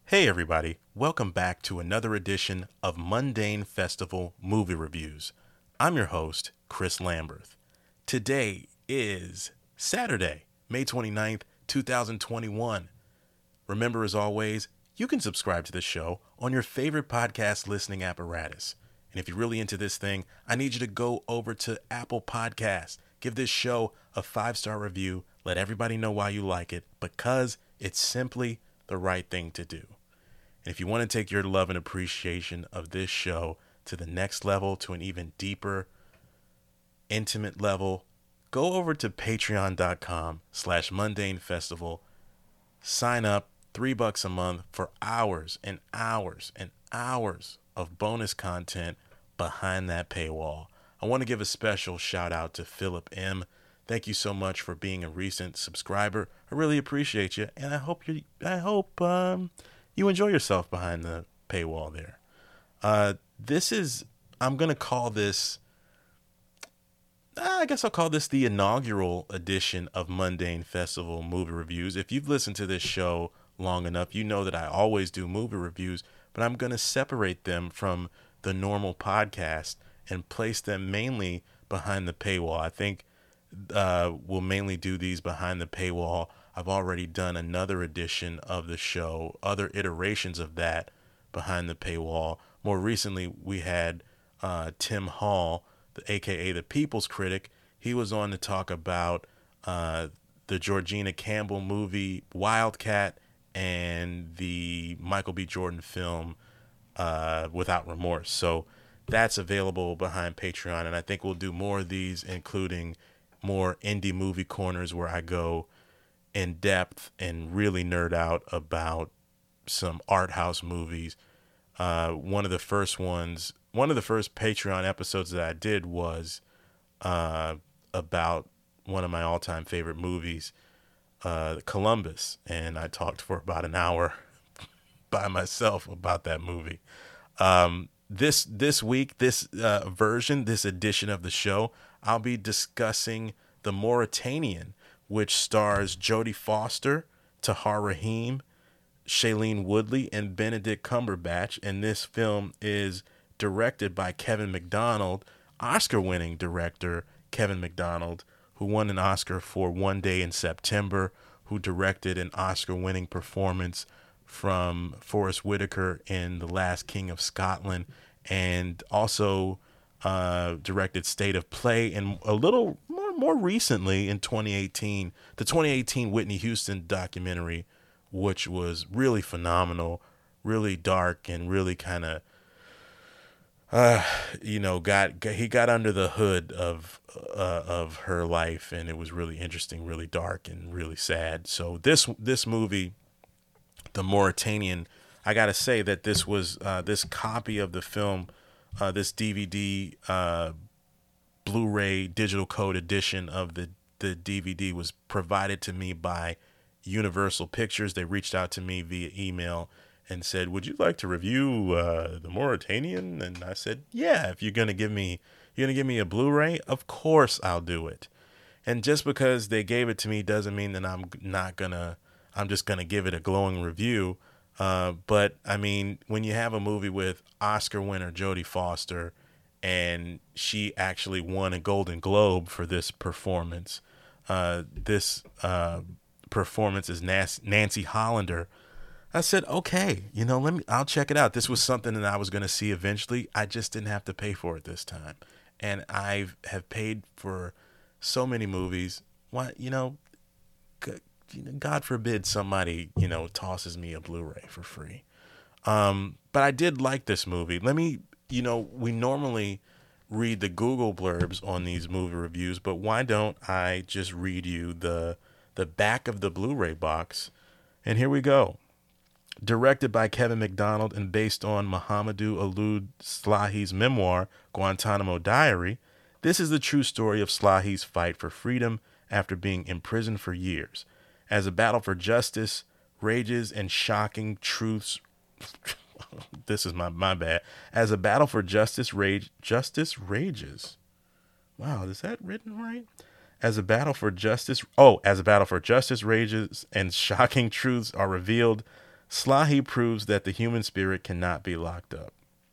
Hey everybody, welcome back to another edition of Mundane Festival Movie Reviews. I'm your host, Chris Lamberth. Today is Saturday, May 29th, 2021. Remember, as always, you can subscribe to the show on your favorite podcast listening apparatus. And if you're really into this thing, I need you to go over to Apple Podcasts. Give this show a 5-star review. Let everybody know why you like it, because it's simply the right thing to do. And if you want to take your love and appreciation of this show to the next level, to an even deeper, intimate level, go over to patreon.com/mundanefestival. Sign up, $3 a month for hours and hours and hours of bonus content behind that paywall. I want to give a special shout out to Philip M. Thank you so much for being a recent subscriber. I really appreciate you, and I hope you enjoy yourself behind the paywall there. I'm going to call this, I guess I'll call this the inaugural edition of Mundane Festival Movie Reviews. If you've listened to this show long enough, you know that I always do movie reviews, but I'm going to separate them from the normal podcast and place them mainly behind the paywall. I think we'll mainly do these behind the paywall. I've already done another edition of the show, other iterations of that behind the paywall. More recently, we had Tim Hall, aka the People's Critic. He was on to talk about the Georgina Campbell movie Wildcat and the Michael B. Jordan film Without Remorse. So that's available behind Patreon, and I think we'll do more of these, including more indie movie corners where I go in depth and really nerd out about some art house movies. One of the first Patreon episodes that I did was about one of my all-time favorite movies, Columbus, and I talked for about an hour by myself about that movie. This week, this edition of the show, I'll be discussing The Mauritanian, which stars Jodie Foster, Tahar Rahim, Shailene Woodley, and Benedict Cumberbatch. And this film is directed by Kevin McDonald, Oscar-winning director Kevin McDonald, who won an Oscar for One Day in September, who directed an Oscar-winning performance from Forest Whitaker in The Last King of Scotland, and also directed State of Play, and a little more recently in 2018, the 2018 Whitney Houston documentary, which was really phenomenal, really dark, and really kind of he got under the hood of her life, and it was really interesting, really dark, and really sad. So this movie, The Mauritanian, I gotta say that this was this copy of the film, this DVD, Blu-ray digital code edition of the DVD was provided to me by Universal Pictures. They reached out to me via email and said, "Would you like to review The Mauritanian?" And I said, "Yeah, if you're gonna give me a Blu-ray, of course I'll do it." And just because they gave it to me doesn't mean that I'm just gonna give it a glowing review. But I mean, when you have a movie with Oscar winner Jodie Foster, and she actually won a Golden Globe for this performance, this performance is Nancy Hollander. I said, okay, I'll check it out. This was something that I was going to see eventually. I just didn't have to pay for it this time. And I have paid for so many movies. Why, God forbid somebody, tosses me a Blu-ray for free. But I did like this movie. We normally read the Google blurbs on these movie reviews, but why don't I just read you the back of the Blu-ray box? And here we go. Directed by Kevin McDonald and based on Mohamedou Ould Slahi's memoir, Guantanamo Diary, this is the true story of Slahi's fight for freedom after being imprisoned for years. As a battle for justice rages and shocking truths... this is my bad. As a battle for justice rages. Wow, is that written right? As a battle for justice rages and shocking truths are revealed, Slahi proves that the human spirit cannot be locked up.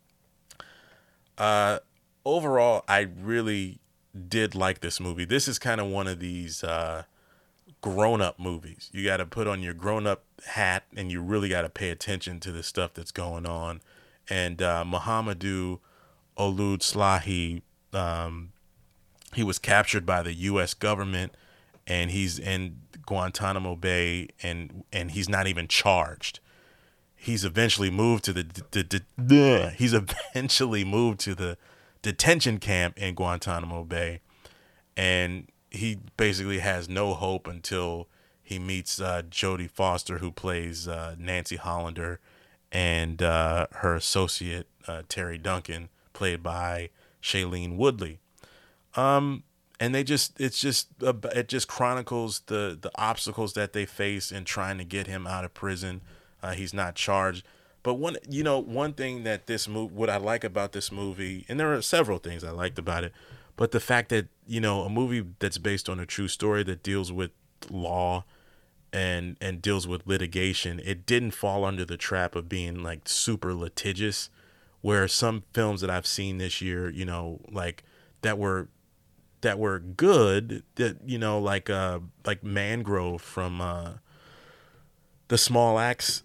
Uh, Overall, I really did like this movie. This is kind of one of these grown-up movies. You got to put on your grown-up hat, and you really got to pay attention to the stuff that's going on. And Mohamedou Ould Slahi, he was captured by the U.S. government, and he's in Guantanamo Bay, and he's not even charged. He's eventually moved to he's eventually moved to the detention camp in Guantanamo Bay, and he basically has no hope until he meets Jodie Foster, who plays Nancy Hollander, and her associate Terry Duncan, played by Shailene Woodley. And it just chronicles the obstacles that they face in trying to get him out of prison. He's not charged. But one thing that what I like about this movie, and there are several things I liked about it, but the fact that, a movie that's based on a true story that deals with law and deals with litigation, it didn't fall under the trap of being like super litigious, where some films that I've seen this year, like that were good, that, like Mangrove from the Small Axe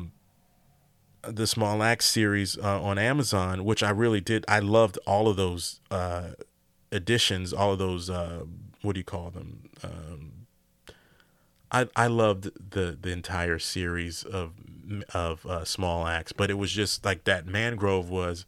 series on Amazon, which I really did. I loved all of those editions, all of those what do you call them? I loved the entire series of Small Axe, but it was just like that Mangrove was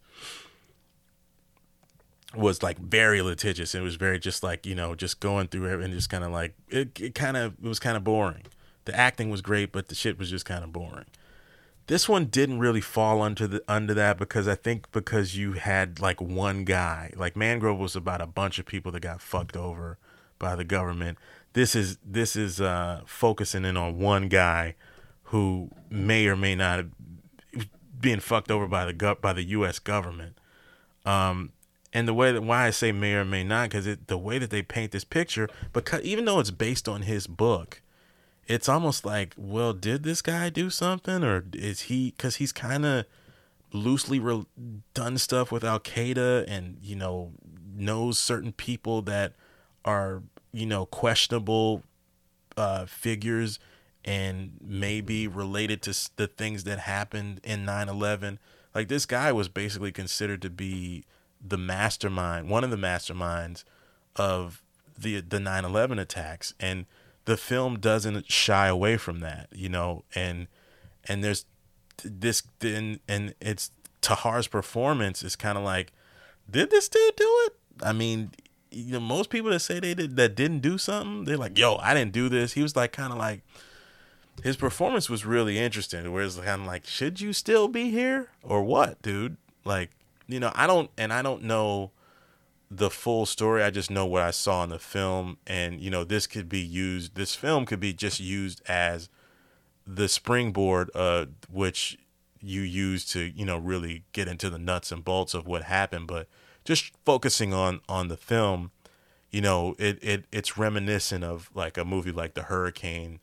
like very litigious. It was very just like, just going through it and just kind of like it was kind of boring. The acting was great, but the shit was just kind of boring. This one didn't really fall under that, because I think because you had like one guy. Like Mangrove was about a bunch of people that got fucked over by the government. This is focusing in on one guy who may or may not have been fucked over by the U.S. government. And why I say may or may not, because the way that they paint this picture, because even though it's based on his book, it's almost like, well, did this guy do something, or is he? Because he's kind of loosely done stuff with Al Qaeda, and knows certain people that are questionable figures, and maybe related to the things that happened in 9/11. Like, this guy was basically considered to be the mastermind, one of the masterminds of the 9/11 attacks, and the film doesn't shy away from that, and there's this, and it's Tahar's performance is kind of like, did this dude do it? I mean, most people that say that didn't do something, they're like, yo, I didn't do this. He was like, kind of like, his performance was really interesting, where it's kind of like, should you still be here or what, dude? Like, I don't know the full story. I just know what I saw in the film, and this film could be just used as the springboard, which you use to really get into the nuts and bolts of what happened. But just focusing on the film, it's reminiscent of like a movie like The Hurricane,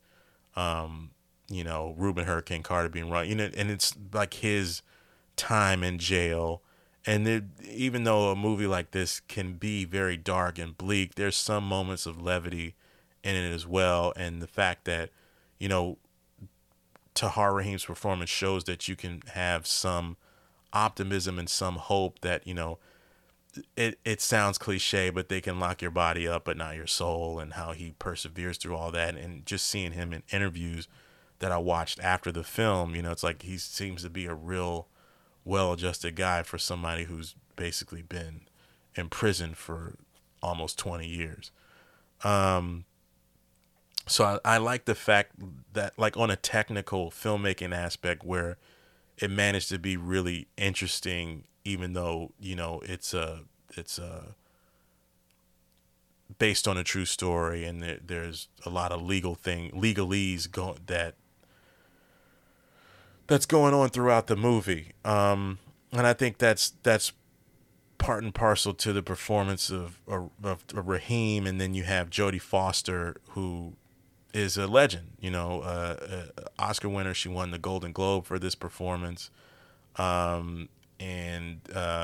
Reuben Hurricane Carter being run, and it's like his time in jail. And even though a movie like this can be very dark and bleak, there's some moments of levity in it as well. And the fact that, Tahar Rahim's performance shows that you can have some optimism and some hope that, it sounds cliche, but they can lock your body up but not your soul, and how he perseveres through all that. And just seeing him in interviews that I watched after the film, it's like he seems to be a real well-adjusted guy for somebody who's basically been in prison for almost 20 years. So I like the fact that, like, on a technical filmmaking aspect, where it managed to be really interesting, even though, it's based on a true story, and there's a lot of legalese that's going on throughout the movie. And I think that's part and parcel to the performance of Rahim. And then you have Jodie Foster, who is a legend. Oscar winner. She won the Golden Globe for this performance. And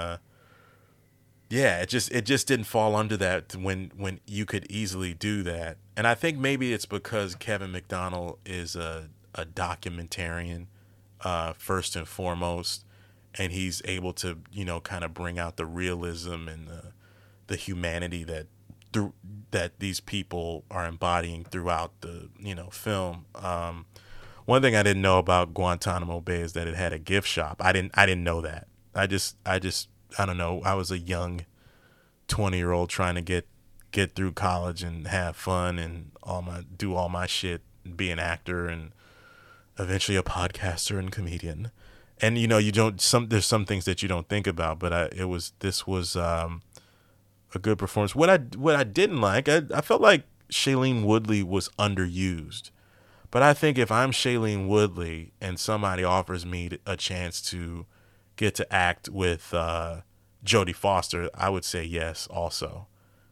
yeah, it just didn't fall under that when you could easily do that. And I think maybe it's because Kevin McDonald is a documentarian, first and foremost, and he's able to kind of bring out the realism and the humanity that these people are embodying throughout the film. One thing I didn't know about Guantanamo Bay is that it had a gift shop. I didn't know that. I don't know. I was a young 20-year-old trying to get through college and have fun and do all my shit, be an actor and eventually a podcaster and comedian. And you don't there's some things that you don't think about, but this was a good performance. What I didn't like, I felt like Shailene Woodley was underused. But I think if I'm Shailene Woodley and somebody offers me a chance to get to act with Jodie Foster, I would say yes also.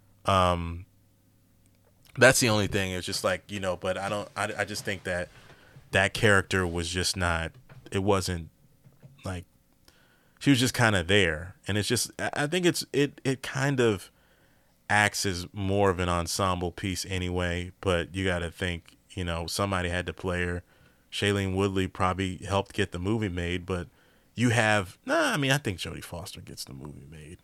That's the only thing. It's just like, but I just think that character was just not, it wasn't like, she was just kind of there. And it's just, I think it kind of acts as more of an ensemble piece anyway, but you got to think, somebody had to play her. Shailene Woodley probably helped get the movie made, but I think Jodie Foster gets the movie made.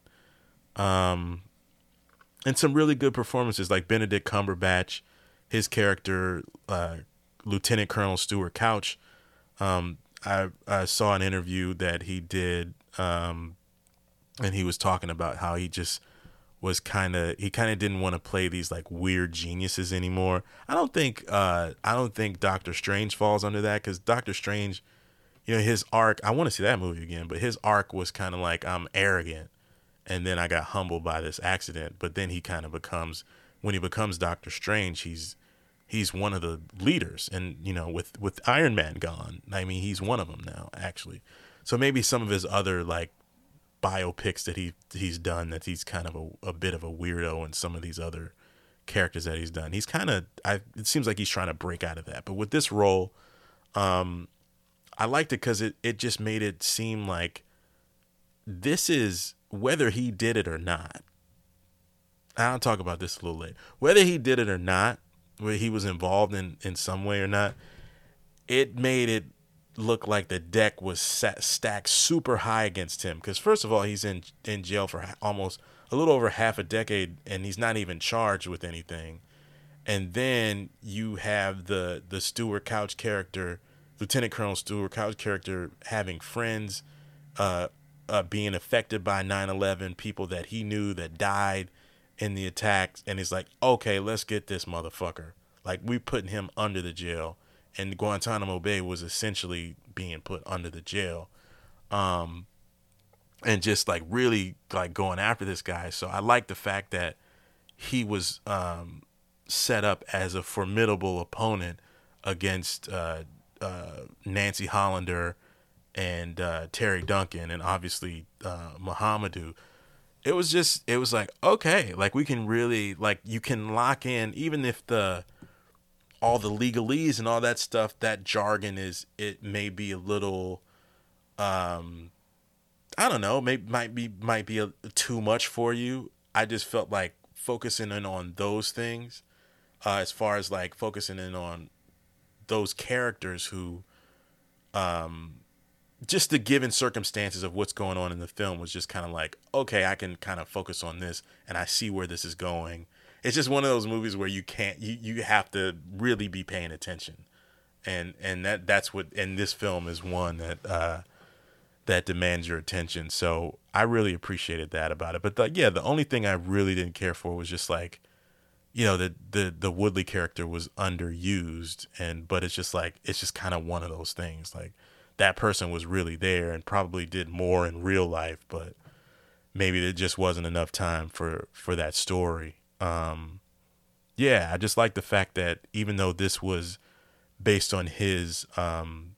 And some really good performances like Benedict Cumberbatch, his character, Lieutenant Colonel Stuart Couch. I saw an interview that he did, and he was talking about how he just was kind of didn't want to play these like weird geniuses anymore. I don't think Doctor Strange falls under that, because Doctor Strange, his arc, I want to see that movie again, but his arc was kind of like, I'm arrogant and then I got humbled by this accident. But then he kind of when he becomes Doctor Strange, he's one of the leaders, and with Iron Man gone, I mean, he's one of them now actually. So maybe some of his other like biopics that he's done, that he's kind of a bit of a weirdo, and some of these other characters that he's done, he's kind of, it seems like he's trying to break out of that. But with this role, I liked it because it just made it seem like this is, whether he did it or not, I'll talk about this a little later, whether he did it or not, whether he was involved in some way or not, it made it look like the deck was stacked super high against him. Because first of all, he's in jail for almost a little over half a decade, and he's not even charged with anything. And then you have the Stuart Couch character, Lieutenant Colonel Stuart Couch character, having friends being affected by 9/11, people that he knew that died in the attacks, and he's like, okay, let's get this motherfucker. Like, we putting him under the jail, and Guantanamo Bay was essentially being put under the jail, and just like really like going after this guy. So I like the fact that he was set up as a formidable opponent against Nancy Hollander and Terry Duncan, and obviously Muhammadu. It was like, okay, like we can really, like, you can lock in, even if all the legalese and all that stuff, that jargon it may be a little, I don't know, might be too much for you. I just felt like focusing in on those things, as far as like focusing in on those characters who, just the given circumstances of what's going on in the film was just kind of like, okay, I can kind of focus on this and I see where this is going. It's just one of those movies where you have to really be paying attention. And that's what, and this film is one that demands your attention. So I really appreciated that about it. But the only thing I really didn't care for was just like, the Woodley character was underused, but it's just kind of one of those things. Like, that person was really there and probably did more in real life, but maybe there just wasn't enough time for that story. I just like the fact that even though this was based on his on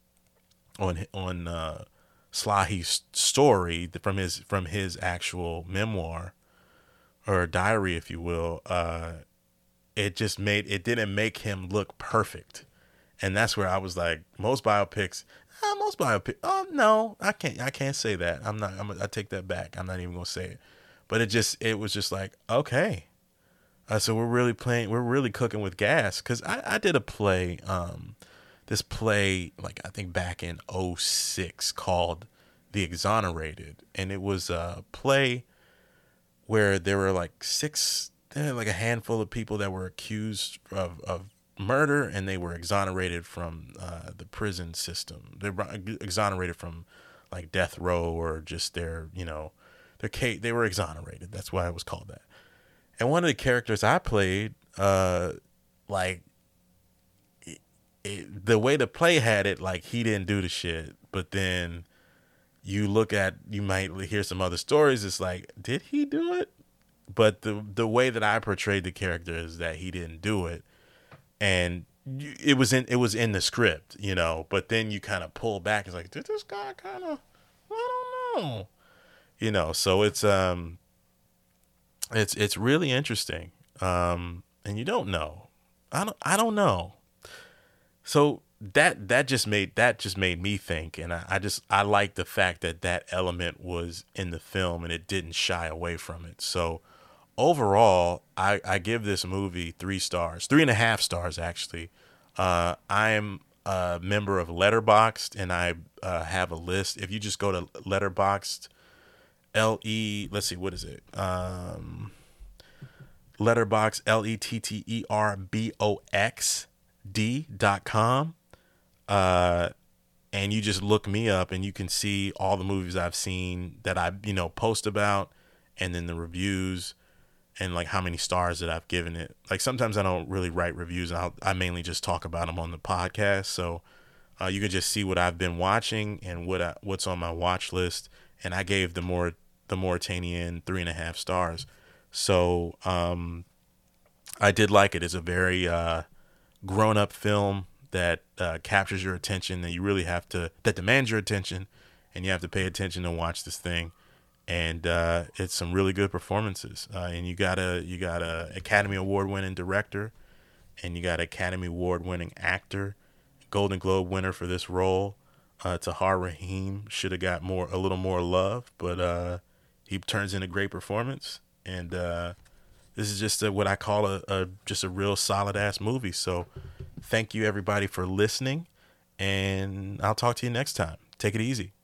Slahi's story from his actual memoir or diary, if you will, it didn't make him look perfect. And that's where I was like, most biopic. Oh no, I can't say that. I take that back. I'm not even gonna say it. But it was just like, okay. So we're really cooking with gas. Cause I did a play, this play, like I think back in '06 called The Exonerated. And it was a play where there were like a handful of people that were accused of murder, and they were exonerated from the prison system. They were exonerated from like death row, or just their case. They were exonerated. That's why it was called that. And one of the characters I played, like the way the play had it, like he didn't do the shit. But then you might hear some other stories. It's like, did he do it? But the way that I portrayed the character is that he didn't do it, and it was in the script, But then you kind of pull back. It's like, did this guy kind of? I don't know, So it's really interesting, and you don't know. I don't know. So that just made me think, and I like the fact that element was in the film and it didn't shy away from it. So overall, I give this movie 3 stars, 3.5 stars actually. I'm a member of Letterboxd, and I have a list. If you just go to Letterboxd, let's see, what is it? Letterboxd, letterboxd.com. And you just look me up, and you can see all the movies I've seen that I post about, and then the reviews, and like how many stars that I've given it. Like sometimes I don't really write reviews. I mainly just talk about them on the podcast. So you can just see what I've been watching and what's on my watch list. And I gave the Mauritanian 3.5 stars. So I did like it. It's a very grown up film that captures your attention, that demands your attention, and you have to pay attention and watch this thing. And it's some really good performances. And you got a Academy Award winning director, and you got Academy Award winning actor, Golden Globe winner for this role. Tahar Rahim should have got a little more love, but he turns in a great performance. And this is just what I call just a real solid ass movie. So thank you everybody for listening, and I'll talk to you next time. Take it easy.